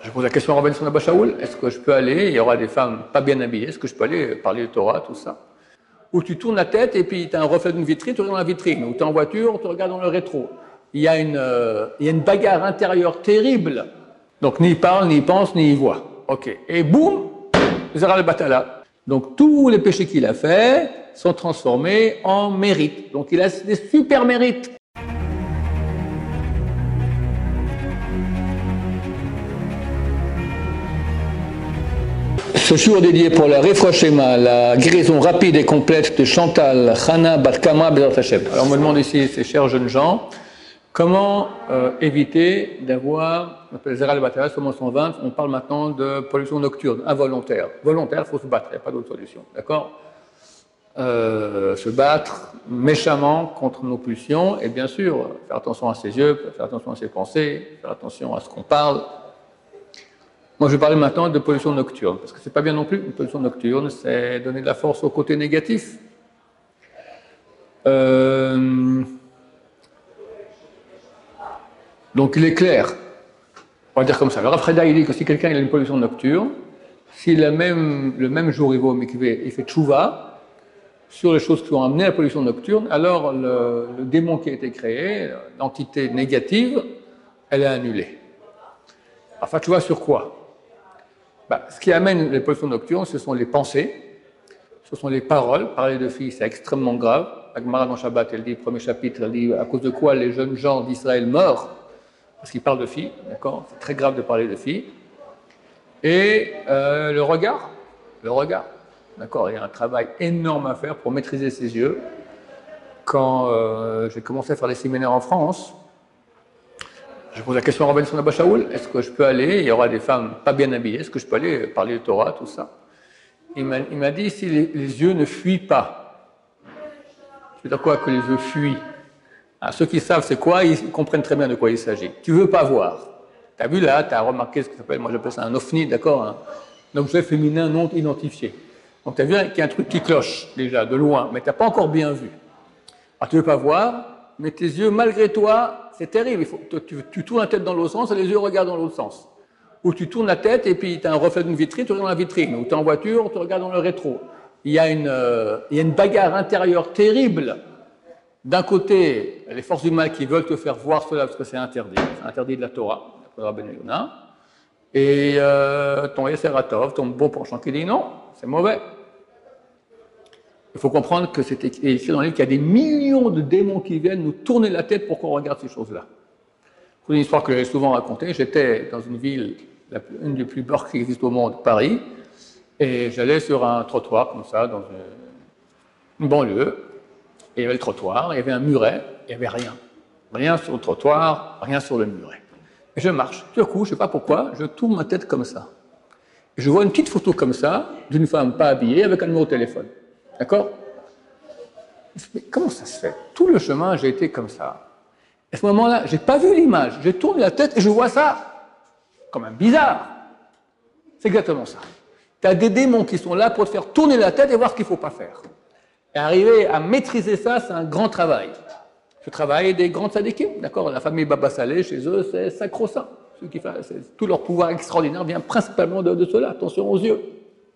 Je pose la question à Rabbi Abba Shaul, est-ce que je peux aller, il y aura des femmes pas bien habillées, est-ce que je peux aller parler de Torah, tout ça? Ou tu tournes la tête et puis tu as un reflet d'une vitrine, tu regardes dans la vitrine, ou tu es en voiture, tu regardes dans le rétro. Il y a une bagarre intérieure terrible. Donc ni il parle, ni il pense, ni il voit. Ok. Et boum, Zera le Batala. Donc tous les péchés qu'il a faits sont transformés en mérites. Donc il a des super mérites. Ce jour dédié pour la Refroshema, la guérison rapide et complète de Chantal, Chana, Batkama, Bezrat Hashem. Alors on me demande ici, ces chers jeunes gens, comment éviter d'avoir, on appelle Zera al-Batala, sur 120, on parle maintenant de pollution nocturne, involontaire. Volontaire, il faut se battre, il n'y a pas d'autre solution, d'accord? Se battre méchamment contre nos pulsions, et bien sûr, faire attention à ses yeux, faire attention à ses pensées, faire attention à ce qu'on parle. Moi, je vais parler maintenant de pollution nocturne, parce que c'est pas bien non plus. Une pollution nocturne, c'est donner de la force au côté négatif. Donc, il est clair, on va dire comme ça. Le Rav Freda, il dit que si quelqu'un a une pollution nocturne, si le même jour il va au mikvé, il fait tchouva sur les choses qui ont amené à la pollution nocturne, alors le démon qui a été créé, l'entité négative, elle est annulée. Enfin, tchouva sur quoi? Ce qui amène les pollutions nocturnes, ce sont les pensées, ce sont les paroles. Parler de filles, c'est extrêmement grave. La Gemara dans Shabbat, elle dit, premier chapitre, elle dit à cause de quoi les jeunes gens d'Israël meurent, parce qu'ils parlent de filles, d'accord? C'est très grave de parler de filles. Et le regard, d'accord? Il y a un travail énorme à faire pour maîtriser ses yeux. Quand j'ai commencé à faire des séminaires en France, je pose la question à Rabbi Abba Shaul, est-ce que je peux aller, il y aura des femmes pas bien habillées, est-ce que je peux aller parler de Torah, tout ça? Il m'a dit, si les yeux ne fuient pas, c'est à quoi que les yeux fuient? Alors, ceux qui savent c'est quoi, ils comprennent très bien de quoi il s'agit. Tu veux pas voir. Tu as vu là, tu as remarqué ce que s'appelle, moi j'appelle ça un ovni, d'accord? Un objet féminin non identifié. Donc tu as vu qu'il y a un truc qui cloche déjà, de loin, mais tu n'as pas encore bien vu. Alors tu veux pas voir, mais tes yeux, malgré toi, c'est terrible. Tu tournes la tête dans l'autre sens et les yeux regardent dans l'autre sens. Ou tu tournes la tête et puis tu as un reflet d'une vitrine, tu regardes dans la vitrine. Ou tu es en voiture, tu regardes dans le rétro. Il y a une bagarre intérieure terrible. D'un côté, les forces du mal qui veulent te faire voir cela parce que c'est interdit. C'est interdit de la Torah, d'après Rabbi Yonah. Et ton Yesseratov, ton bon penchant qui dit non, c'est mauvais. Il faut comprendre que c'est écrit dans le livre qu'il y a des millions de démons qui viennent nous tourner la tête pour qu'on regarde ces choses-là. C'est une histoire que j'ai souvent racontée. J'étais dans une ville, une des plus belles qui existe au monde, Paris, et j'allais sur un trottoir comme ça, dans une banlieue, et il y avait le trottoir, il y avait un muret, il n'y avait rien. Rien sur le trottoir, rien sur le muret. Et je marche. Tout à coup, je ne sais pas pourquoi, je tourne ma tête comme ça. Et je vois une petite photo comme ça, d'une femme pas habillée, avec un numéro de téléphone. D'accord? Mais comment ça se fait? Tout le chemin, j'ai été comme ça. À ce moment-là, je n'ai pas vu l'image. J'ai tourné la tête et je vois ça comme un bizarre. C'est exactement ça. Tu as des démons qui sont là pour te faire tourner la tête et voir ce qu'il ne faut pas faire. Et arriver à maîtriser ça, c'est un grand travail. Ce travail des grands tzadikim, d'accord? La famille Baba Saleh, chez eux, c'est sacro-saint. Tout leur pouvoir extraordinaire vient principalement de cela. Attention aux yeux.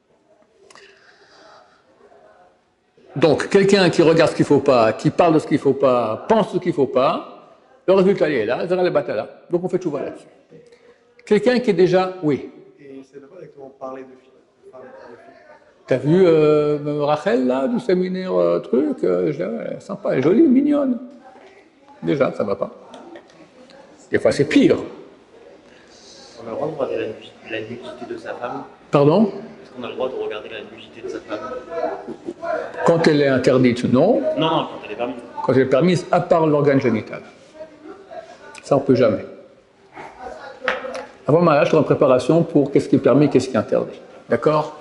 Donc, quelqu'un qui regarde ce qu'il ne faut pas, qui parle de ce qu'il ne faut pas, pense ce qu'il ne faut pas, le résultat il est là, Zera le Batala. Donc on fait tchouva là-dessus. Quelqu'un qui est déjà, oui. Et c'est là-bas qu'on parlait de filles. T'as vu Rachel là, du séminaire truc, elle est sympa, elle est jolie, mignonne. Déjà, ça ne va pas. Des fois c'est pire. On a le droit de regarder la nudité de sa femme? Pardon? Est-ce qu'on a le droit de regarder la nudité de sa femme? Quand elle est interdite, non. Non, quand elle est permise. Quand elle est permise, à part l'organe génital. Ça, on ne peut jamais. Avant le mariage, tu es en préparation pour qu'est-ce qui est permis, qu'est-ce qui est interdit. D'accord?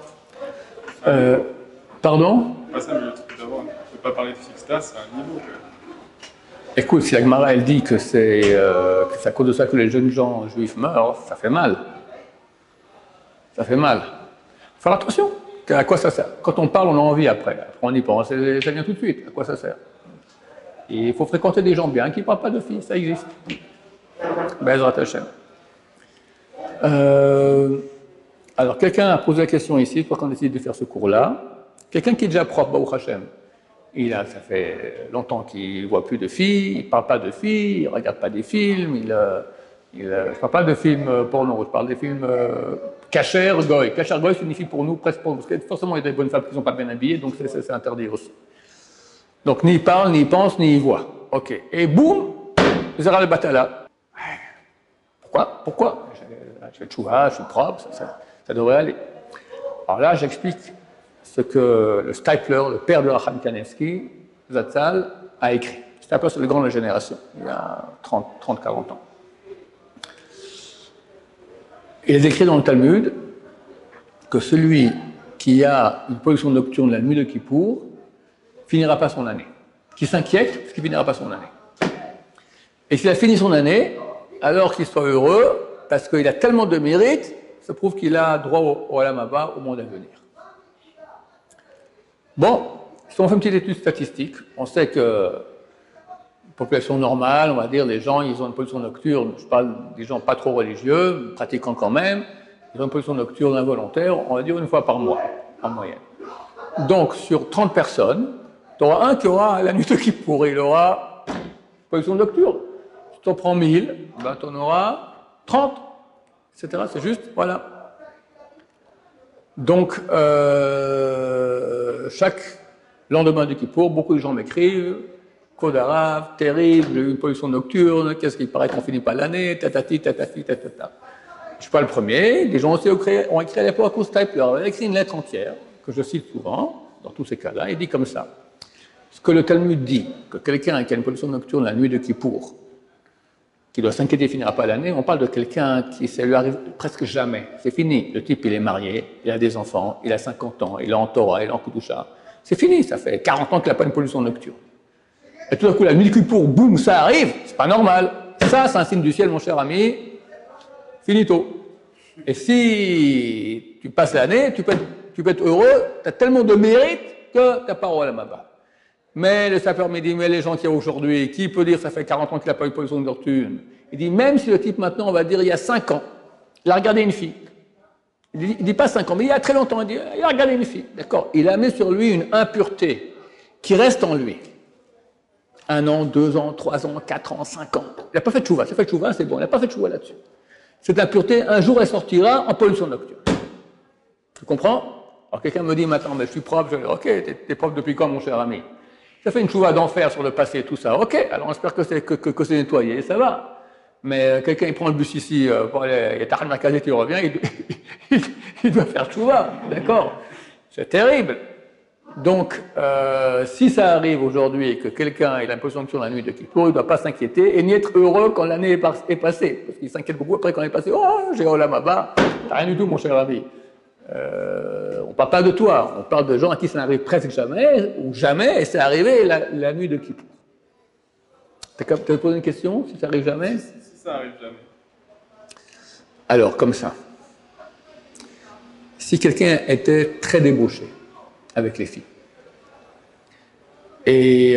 Pardon? Pas ça, mais le truc d'abord, on ne peut pas parler de Sixta, c'est un niveau. Écoute, si la Gemara, elle dit que c'est à cause de ça que les jeunes gens juifs meurent, ça fait mal. Ça fait mal. Il faut faire attention. À quoi ça sert? Quand on parle, on a envie après. Après on y pense, ça vient tout de suite. À quoi ça sert? Et il faut fréquenter des gens bien qui ne parlent pas de filles, ça existe. Bezrat Hashem. Alors, quelqu'un a posé la question ici, pour qu'on décide de faire ce cours-là. Quelqu'un qui est déjà propre, Baruch Hashem. Ça fait longtemps qu'il ne voit plus de filles, il ne parle pas de filles, il ne regarde pas des films, je ne parle pas de films porno, je parle des films kasher goy. Kasher goy signifie pour nous presque pour nous, parce que forcément il y a des bonnes femmes qui ne sont pas bien habillées, donc c'est interdit aussi. Donc ni il parle, ni il pense, ni il voit. Ok. Et boum, Zera le Batala. Pourquoi je fais tchouva, je suis propre, ça devrait aller. Alors là, j'explique ce que le Stipler, le père de Racham Kanevsky, Zatzal, a écrit. Stipler, c'est le grand de la génération, il y a 30-40 ans. Il est écrit dans le Talmud que celui qui a une pollution nocturne la nuit de Kippour finira pas son année. Qui s'inquiète, parce qu'il finira pas son année. Et s'il a fini son année, alors qu'il soit heureux, parce qu'il a tellement de mérite, ça prouve qu'il a droit au Olam Haba, au monde à venir. Bon, si on fait une petite étude statistique, on sait que population normale, on va dire, les gens, ils ont une pollution nocturne, je parle des gens pas trop religieux, pratiquants quand même, ils ont une pollution nocturne involontaire, on va dire une fois par mois, en moyenne. Donc, sur 30 personnes, tu auras un qui aura la nuit de Kippour, il aura pollution nocturne. Si tu en prends 1000, ben, tu en auras 30, etc. C'est juste, voilà. Donc, chaque lendemain du Kippour, beaucoup de gens m'écrivent Kodarav, terrible, une pollution nocturne, qu'est-ce qu'il paraît qu'on finit pas l'année, tatati, tatati, tatata. Je ne suis pas le premier, des gens aussi ont écrit à l'époque au Stipler, il a écrit une lettre entière, que je cite souvent, dans tous ces cas-là, il dit comme ça. Ce que le Talmud dit, que quelqu'un qui a une pollution nocturne la nuit de Kippour, qui doit s'inquiéter, finira pas l'année, on parle de quelqu'un qui, ça lui arrive presque jamais. C'est fini. Le type, il est marié, il a des enfants, il a 50 ans, il est en Torah, il est en Kudusha. C'est fini, ça fait 40 ans qu'il n'a pas une pollution nocturne. Et tout d'un coup, la nuit de Kippour, boum, ça arrive, c'est pas normal. Ça, c'est un signe du ciel, mon cher ami. Finito. Et si tu passes l'année, tu peux être heureux, tu as tellement de mérite que tu n'as pas Olam Haba. Mais le sapeur me dit, mais les gens qu'il y a aujourd'hui, qui peut dire ça fait 40 ans qu'il n'a pas eu de pollution nocturne? Il dit, même si le type maintenant, on va dire, il y a 5 ans, il a regardé une fille. Il dit pas 5 ans, mais il y a très longtemps, il a regardé une fille. D'accord? Il a mis sur lui une impureté qui reste en lui. 1 an, 2 ans, 3 ans, 4 ans, 5 ans. Il n'a pas fait de tchouva. C'est fait de tchouva, c'est bon. Il n'a pas fait de tchouva là-dessus. Cette impureté, un jour, elle sortira en pollution nocturne. Tu comprends? Alors quelqu'un me dit maintenant, mais je suis propre. Je dis, ok, t'es propre depuis quand, mon cher ami? Ça fait une tchouva d'enfer sur le passé, tout ça. Ok, alors on espère que c'est nettoyé, ça va. Mais quelqu'un, il prend le bus ici, pour aller, il y a Tahar Merkazet qui revient, il doit faire tchouva, d'accord? C'est terrible. Donc, si ça arrive aujourd'hui et que quelqu'un a l'impression que sur la nuit de Kippour, il ne doit pas s'inquiéter et ni être heureux quand l'année est passée. Parce qu'il s'inquiète beaucoup après quand elle est passée. Oh, j'ai Olam Haba. T'as rien du tout, mon cher ami. On ne parle pas de toi, on parle de gens à qui ça n'arrive presque jamais, ou jamais, et c'est arrivé la nuit de Kippour. Tu as posé une question, si ça arrive jamais? Si ça arrive jamais. Alors, comme ça. Si quelqu'un était très débauché avec les filles, et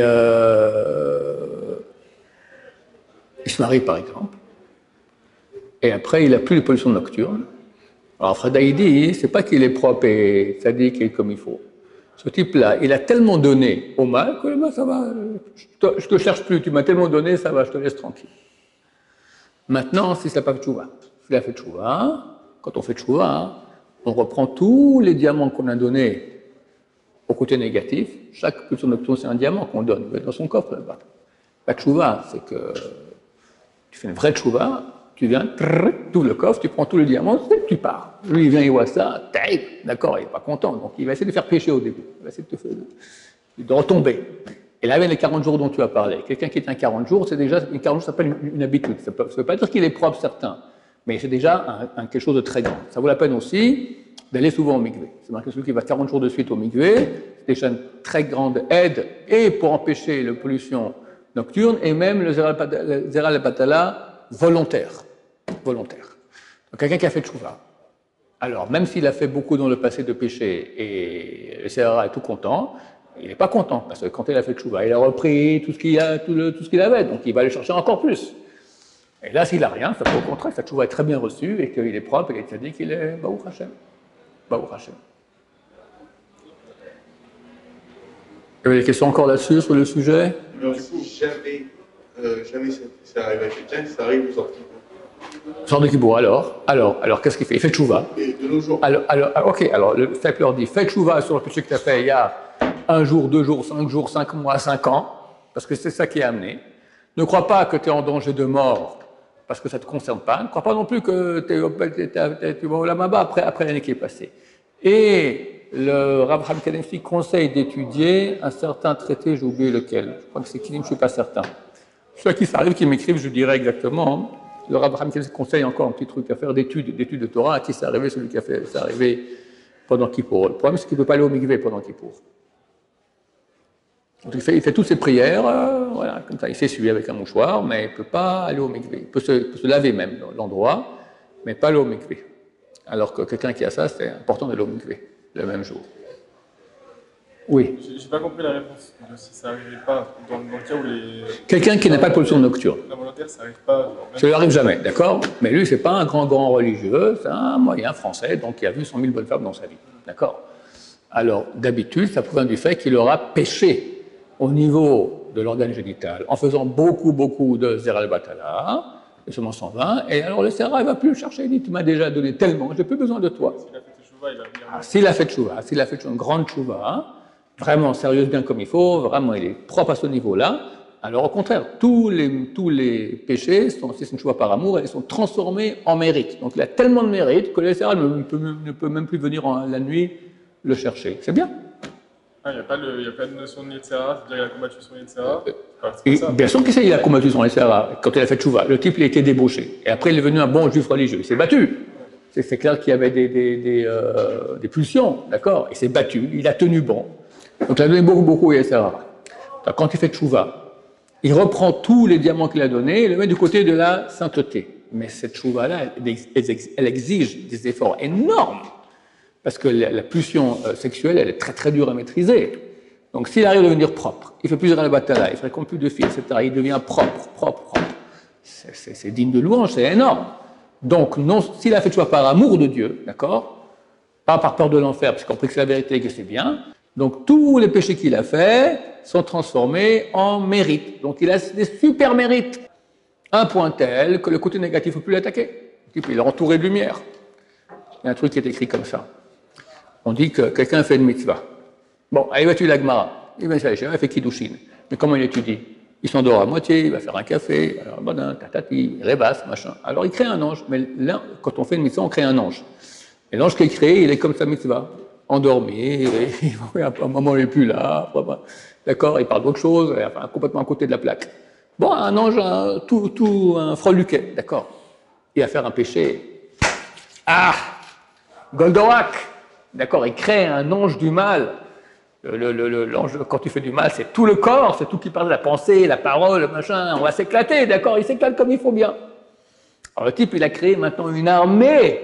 il se marie par exemple, et après il n'a plus de pollution nocturne. Alors Freda il dit, c'est pas qu'il est propre et sadique qu'il est comme il faut. Ce type-là, il a tellement donné au mal que ben, ça va, je te cherche plus, tu m'as tellement donné, ça va, je te laisse tranquille. Maintenant, si ça n'a pas fait tchouva, s'il a fait tchouva, quand on fait tchouva, on reprend tous les diamants qu'on a donnés au côté négatif. Chaque pulsion nocturne, c'est un diamant qu'on donne, il va être dans son coffre là-bas. La tchouva, c'est que tu fais une vraie tchouva, tu viens, tout le coffre, tu prends tous les diamants, tu pars. Lui, il vient, il voit ça, d'accord, il n'est pas content, donc il va essayer de faire pécher au début, il va essayer de retomber. Et là, il y a les 40 jours dont tu as parlé. Quelqu'un qui est un 40 jours, c'est déjà, une 40 jours, ça s'appelle une habitude. Ça ne veut pas dire qu'il est propre, certain, mais c'est déjà quelque chose de très grand. Ça vaut la peine aussi d'aller souvent au mikvé. C'est marqué celui qui va 40 jours de suite au mikvé, c'est déjà une très grande aide, et pour empêcher la pollution nocturne, et même le zera al-batala volontaire. Donc quelqu'un qui a fait tchouva. Alors, même s'il a fait beaucoup dans le passé de péché, et le zera est tout content, il n'est pas content, parce que quand il a fait tchouva, il a repris tout ce qu'il avait, donc il va aller chercher encore plus. Et là, s'il n'a rien, ça peut au contraire, ça va être très bien reçu et qu'il est propre et qu'il dit qu'il est Baruch Hashem. Baruch Hashem. Il y avait des questions encore là-dessus, sur le sujet? Alors, si jamais ça arrive à quelqu'un, ça arrive aux sorties. Sort de Kibbour, alors, qu'est-ce qu'il fait? Il fait tchouva. Et de nos jours. Alors, le texte leur dit, fais tchouva sur le péché que tu as fait il y a 1 jour, 2 jours, 5 mois, 5 ans, parce que c'est ça qui est amené. Ne crois pas que tu es en danger de mort, parce que ça ne te concerne pas. Ne crois pas non plus que tu vas au Lamaba après l'année qui est passée. Et le Rav Chaim Kanievski conseille d'étudier un certain traité, j'ai oublié lequel. Je crois que c'est Kilim, je ne suis pas certain. Ceux qui s'arrivent, qui m'écrivent, je dirais exactement. Le Rav Chaim Kanievski conseille encore un petit truc à faire d'études de Torah. À qui c'est arrivé? Celui qui a fait, c'est arrivé pendant Kippour. Le problème, c'est qu'il ne peut pas aller au mikvé pendant Kippour. Donc il fait toutes ses prières, voilà, comme ça, il s'essuie avec un mouchoir, mais il ne peut pas aller au mikvé. Il peut se laver même dans l'endroit, mais pas aller au mikvé. Alors que quelqu'un qui a ça, c'est important d'aller au mikvé le même jour. Oui. J'ai pas compris la réponse. Si ça n'arrivait pas, dans le cas où les... Quelqu'un qui n'a pas de pollution nocturne. La volontaire, ça n'arrive pas... Ça ne lui arrive jamais, d'accord? Mais lui, ce n'est pas un grand religieux, c'est un moyen français, donc il a vu 100 000 bonnes femmes dans sa vie, d'accord? Alors, d'habitude, ça provient du fait qu'il aura péché au niveau de l'organe génital, en faisant beaucoup de Zeral Batala, de semence 120, et alors le Sera, il ne va plus le chercher, il dit, tu m'as déjà donné tellement, je n'ai plus besoin de toi. S'il a fait tchouva, s'il a fait une grande tchouva, vraiment sérieuse, bien comme il faut, vraiment il est propre à ce niveau-là, alors au contraire, tous les péchés, si c'est une tchouva par amour, ils sont transformés en mérite. Donc il a tellement de mérite que le Sera ne peut même plus venir la nuit le chercher. C'est bien. Il n'y a pas de notion de Yetzera, c'est-à-dire qu'il a combattu son Yetzera. Bien sûr qu'il a combattu son Yetzera quand il a fait tchouva. Le type, il a été débauché. Et après, il est devenu un bon juif religieux. Il s'est battu. C'est clair qu'il y avait des pulsions, d'accord? Il s'est battu, il a tenu bon. Donc il a donné beaucoup au Yetzera. Quand il fait tchouva, il reprend tous les diamants qu'il a donnés et le met du côté de la sainteté. Mais cette tchouva-là, elle exige des efforts énormes. Parce que la pulsion sexuelle, elle est très dure à maîtriser. Donc s'il arrive à devenir propre, il fait plusieurs al-batala, il fréquente plus de filles, etc., il devient propre. C'est digne de louange, c'est énorme. Donc non, s'il a fait tchouva par amour de Dieu, d'accord, pas par peur de l'enfer, parce qu'on compris que c'est la vérité et que c'est bien, donc tous les péchés qu'il a faits sont transformés en mérite. Donc il a des super mérites. Un point tel que le côté négatif ne peut plus l'attaquer. Il est entouré de lumière. Il y a un truc qui est écrit comme ça. On dit que quelqu'un fait une mitzvah. Bon, allez, va étudier la Gemara. Il va il fait Kiddushin. Mais comment il étudie? Il s'endort à moitié, il va faire un café, alors badin, tatati, il rêvasse, machin. Alors il crée un ange. Mais là, quand on fait une mitzvah, on crée un ange. Et l'ange qui est créé, il est comme sa mitzvah, endormi, à un moment il n'est plus là, d'accord, il parle d'autre chose, enfin, complètement à côté de la plaque. Bon, un ange, un freluquet, d'accord. Il va faire un péché. Ah, Goldorak, d'accord, il crée un ange du mal. L'ange, quand tu fais du mal, c'est tout le corps, c'est tout qui parle de la pensée, la parole, le machin, on va s'éclater, d'accord, il s'éclate comme il faut bien. Alors le type, il a créé maintenant une armée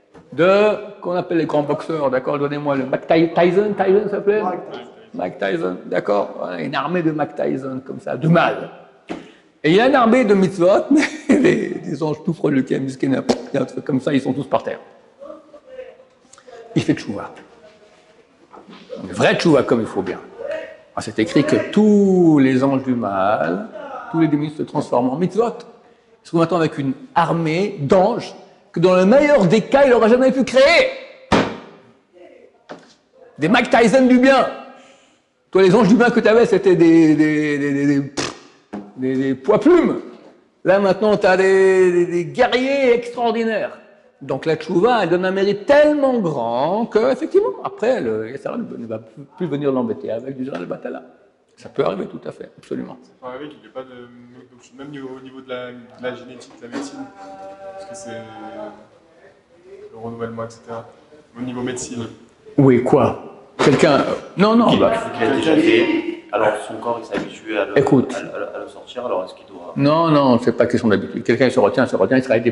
qu'on appelle les grands boxeurs, d'accord, donnez-moi le Mike Tyson, ça s'appelait Mike Tyson, d'accord, voilà, une armée de Mike Tyson, comme ça, du mal. Et il y a une armée de mitzvot, mais des anges tout freluqués, musqués, comme ça, ils sont tous par terre. Il fait tchouva. Une vraie tchouva comme il faut bien. C'est écrit que tous les anges du mal, tous les démons se transforment en mitzvot. Ils sont maintenant avec une armée d'anges que dans le meilleur des cas, il n'aura jamais pu créer. Des Mike Tyson du bien. Toi, les anges du bien que tu avais, c'était des poids-plumes. Là, maintenant, tu as des guerriers extraordinaires. Donc la tchouva, elle donne un mérite tellement grand qu'effectivement, après, le Yetzirah ne va plus venir l'embêter avec du Zeral Batala. Ça peut arriver tout à fait, absolument. Ça peut arriver qu'il n'y ait pas de... Même au niveau de la génétique, de la médecine, parce que c'est le renouvellement, etc. Au niveau médecine. Oui, quoi? Quelqu'un... Non, bah... Il a déjà fait, alors son corps il s'est habitué à le sortir, alors est-ce qu'il doit... Non, c'est pas question d'habitude. Quelqu'un il se retient, il sera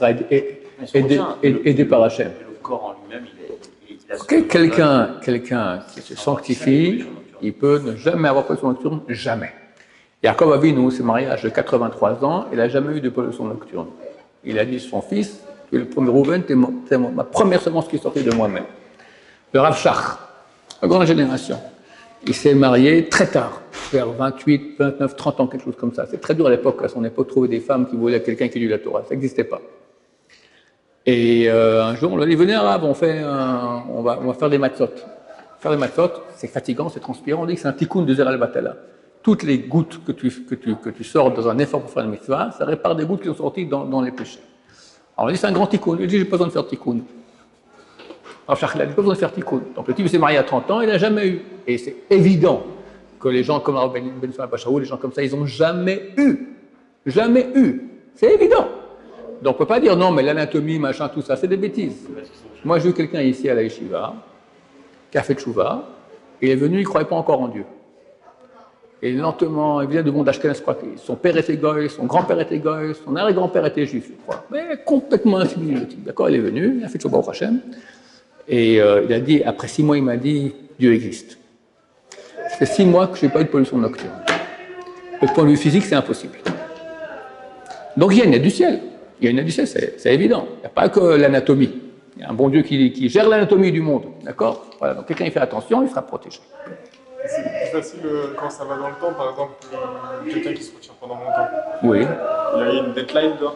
aidé par Hachem. Le corps en lui-même, il a... Quelqu'un qui se sanctifie, il peut ne jamais avoir pression nocturne, jamais. Yaakov Avinu s'est marié à l'âge de 83 ans, il n'a jamais eu de pollution nocturne. Il a dit à son fils que le premier Rouven, c'est ma première semence qui est sortie de moi-même. Le Rav Shach, la grande génération, il s'est marié très tard, vers 28, 29, 30 ans, quelque chose comme ça. C'est très dur à l'époque, à son époque, de trouver des femmes qui voulaient quelqu'un qui lit la Torah. Ça n'existait pas. Et un jour, on lui a dit, venez Rav, on va faire des matzot. Faire des matzot, c'est fatigant, c'est transpirant. On dit que c'est un tikkun de Zer al-Batala. Toutes les gouttes que tu sors dans un effort pour faire une mitzvah, ça répare des gouttes qui sont sorties dans les péchés. Alors on dit c'est un grand tikkun. Il dit j'ai pas besoin de faire tikkun. Alors Shach il a dit pas besoin de faire tikkun. Donc le type s'est marié à 30 ans, il n'a jamais eu. Et c'est évident que les gens comme Rav Ben Sulayman Bachaoul, les gens comme ça, ils n'ont jamais eu. Jamais eu. C'est évident. Donc on ne peut pas dire non, mais l'anatomie, machin, tout ça, c'est des bêtises. Moi j'ai eu quelqu'un ici à la yeshiva qui a fait tchouva, il est venu, il ne croyait pas encore en Dieu. Et lentement, il vient du monde d'Ashkenaz, je crois que son père était goy, son grand-père était goy, son arrière-grand-père était juif, je crois. Mais complètement infini le type. D'accord, il est venu, il a fait tchouva au Hachem. Et il a dit, après 6 mois, il m'a dit, Dieu existe. Ça fait 6 mois que je n'ai pas eu de pollution nocturne. Du point de vue physique, c'est impossible. Donc il y a une aide du ciel. Il y a une aide du ciel, c'est évident. Il n'y a pas que l'anatomie. Il y a un bon Dieu qui gère l'anatomie du monde. D'accord? Voilà, donc quelqu'un il fait attention, il sera protégé. C'est plus facile quand ça va dans le temps, par exemple, quelqu'un qui se retient pendant longtemps. Oui. Il y a une deadline là.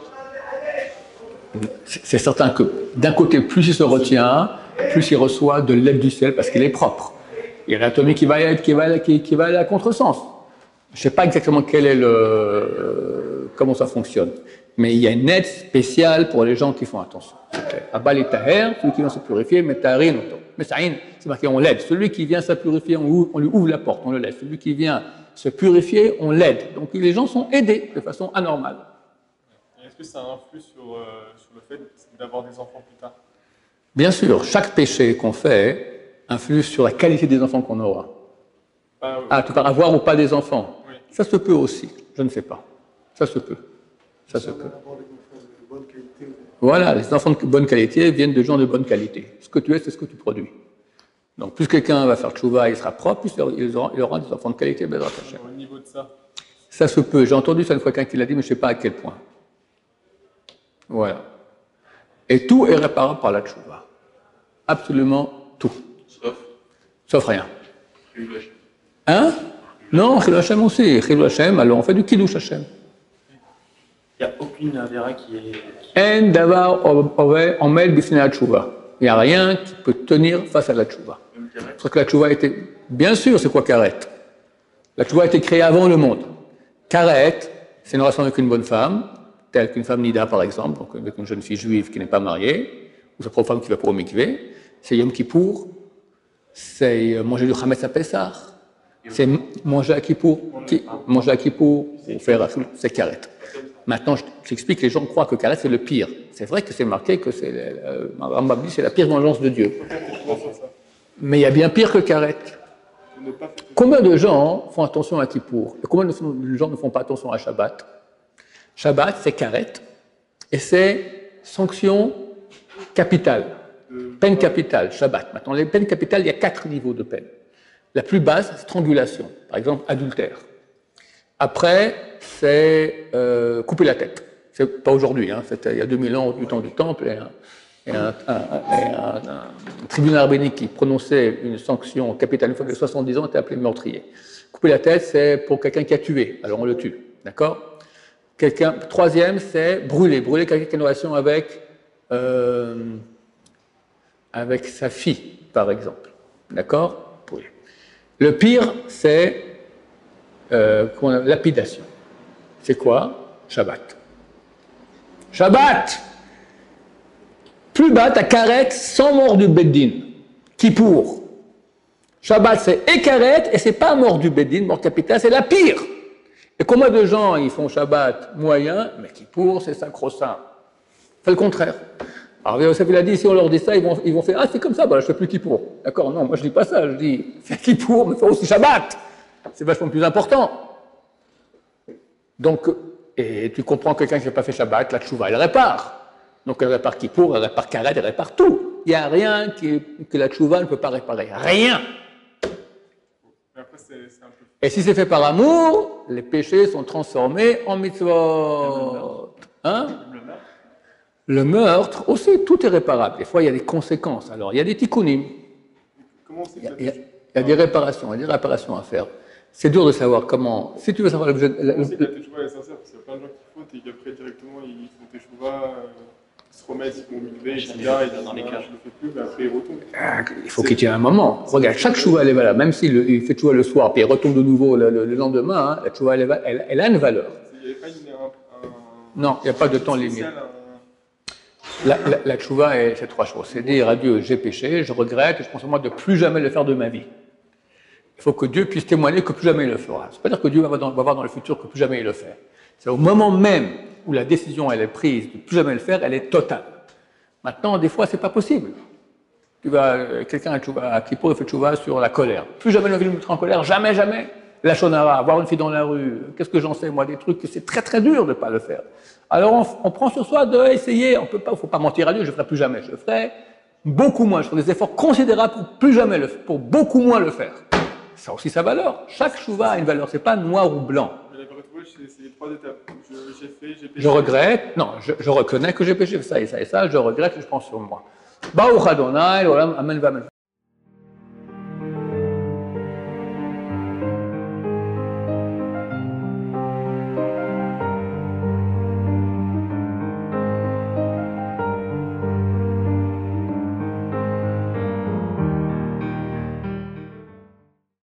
C'est certain que d'un côté, plus il se retient, plus il reçoit de l'aide du ciel parce qu'il est propre. Il y a l'anatomie qui va aller à contresens. Je ne sais pas exactement comment ça fonctionne, mais il y a une aide spéciale pour les gens qui font attention. Abal et Taher, celui qui vient se purifier, mais Taharin, mais Sa'in, c'est marqué on l'aide. Celui qui vient se purifier, on lui ouvre la porte, on le laisse. Celui qui vient se purifier, on l'aide. Donc les gens sont aidés de façon anormale. Est-ce que ça influe sur le fait d'avoir des enfants plus tard? Bien sûr, chaque péché qu'on fait influe sur la qualité des enfants qu'on aura. Ah, tu parles avoir ou pas des enfants? Oui. Ça se peut aussi, je ne sais pas. Ça se peut. Ça se peut. Voilà, les enfants de bonne qualité viennent de gens de bonne qualité. Ce que tu es, c'est ce que tu produis. Donc, plus quelqu'un va faire tchouva, il sera propre, plus il aura des enfants de qualité. Au niveau de ça? Ça se peut. J'ai entendu ça une fois quelqu'un qui l'a dit, mais je ne sais pas à quel point. Voilà. Et tout est réparable par la tchouva. Absolument tout. Sauf rien. Hein? Non, Chilou Hashem aussi. Chilou Hashem, alors on fait du Kiddush Hashem. Il n'y a aucune avéra qui est... En davar omel bifnei ha-tchouva. Il n'y a rien qui peut tenir face à la tchouva. Parce que la tchouva était... Bien sûr, c'est quoi karet? La tchouva a été créée avant le monde. Karet, c'est une relation avec une bonne femme, telle qu'une femme nida par exemple, donc avec une jeune fille juive qui n'est pas mariée, ou sa propre femme qui va pour au mikvé. C'est Yom Kippour, c'est manger du Hametz à Pessah, c'est manger à Kippour, ou faire c'est karet. Maintenant, je t'explique, les gens croient que karet c'est le pire. C'est vrai que c'est marqué que c'est Rambam dit c'est la pire vengeance de Dieu. Mais il y a bien pire que karet. Combien de gens font attention à Kippour? Et combien de gens ne font pas attention à Shabbat? Shabbat, c'est karet, et c'est sanction capitale. Peine capitale, Shabbat. Maintenant, les peines capitales, il y a 4 niveaux de peine. La plus basse, strangulation, par exemple, adultère. Après, c'est couper la tête. C'est pas aujourd'hui, hein, c'était il y a 2000 ans, du temps du Temple, et un tribunal rabbinique qui prononçait une sanction capitale une fois que 70 ans était appelé meurtrier. Couper la tête, c'est pour quelqu'un qui a tué, alors on le tue, d'accord? Troisième, c'est brûler. Brûler quelqu'un qui a une relation avec sa fille, par exemple. D'accord? Brûler. Le pire, c'est lapidation. C'est quoi? Shabbat. Shabbat! Plus bas, t'as karet sans mort du beddin. Kippour. Shabbat, c'est et karet, et c'est pas mort du beddin, mort capitale, c'est la pire. Et combien de gens ils font Shabbat moyen, mais Kippour, c'est sacro-saint. Fait le contraire. Alors, Yosef, il a dit, si on leur dit ça, ils vont faire, ah, c'est comme ça, bah, je fais plus Kippour. D'accord? Non, moi je dis pas ça, je dis, fais Kippour, mais fais aussi Shabbat. C'est vachement plus important. Donc, et tu comprends que quelqu'un qui n'a pas fait Shabbat, la tchouva, elle répare. Donc, elle répare Kippour, elle répare Karet, elle répare tout. Il n'y a rien que la tchouva ne peut pas réparer. Rien. Mais après, c'est un peu... Et si c'est fait par amour, les péchés sont transformés en mitzvot. Hein? Le meurtre, aussi, tout est réparable. Des fois, il y a des conséquences. Alors, il y a des tikkunim. Il y a des réparations, à faire. C'est dur de savoir comment. Si tu veux savoir l'objet. On sait que la teshuva est sincère, parce qu'il y a plein de gens qui font et qu'après, directement, ils font teshuva, ils se remettent, ils font mikvé, etc. Et dans les cas, je le fais plus, mais après, ils retombent. Il faut qu'il y ait un moment. Regarde, chaque teshuva, elle est valable. Même s'il fait teshuva le soir, puis il retombe de nouveau le lendemain, hein, la teshuva, elle a une valeur. Il n'y avait pas non, il n'y a pas de temps limite. La teshuva, c'est trois choses. C'est dire à Dieu, j'ai péché, je regrette, je pense à moi de plus jamais le faire de ma vie. Il faut que Dieu puisse témoigner que plus jamais il le fera. Ça ne veut pas dire que Dieu va voir dans le futur que plus jamais il le fait. C'est au moment même où la décision elle est prise de plus jamais le faire, elle est totale. Maintenant, des fois, c'est pas possible. Quelqu'un qui pourrait faire teshuva sur la colère. Plus jamais il ne me mettre en colère, jamais, jamais. La shonara, voir une fille dans la rue, qu'est-ce que j'en sais, moi, des trucs que c'est très très dur de ne pas le faire. Alors on prend sur soi d'essayer, il ne faut pas mentir à Dieu, je ne le ferai plus jamais, je le ferai beaucoup moins, je ferai des efforts considérables pour plus jamais pour beaucoup moins le faire. Ça a aussi sa valeur. Chaque teshuva a une valeur, c'est pas noir ou blanc. Mais la teshuva, c'est les trois étapes. J'ai péché. Je regrette, non, je reconnais que j'ai péché, ça et ça et ça, je regrette, je prends sur moi. Baruch Adonai, Olam, Amen, Amen.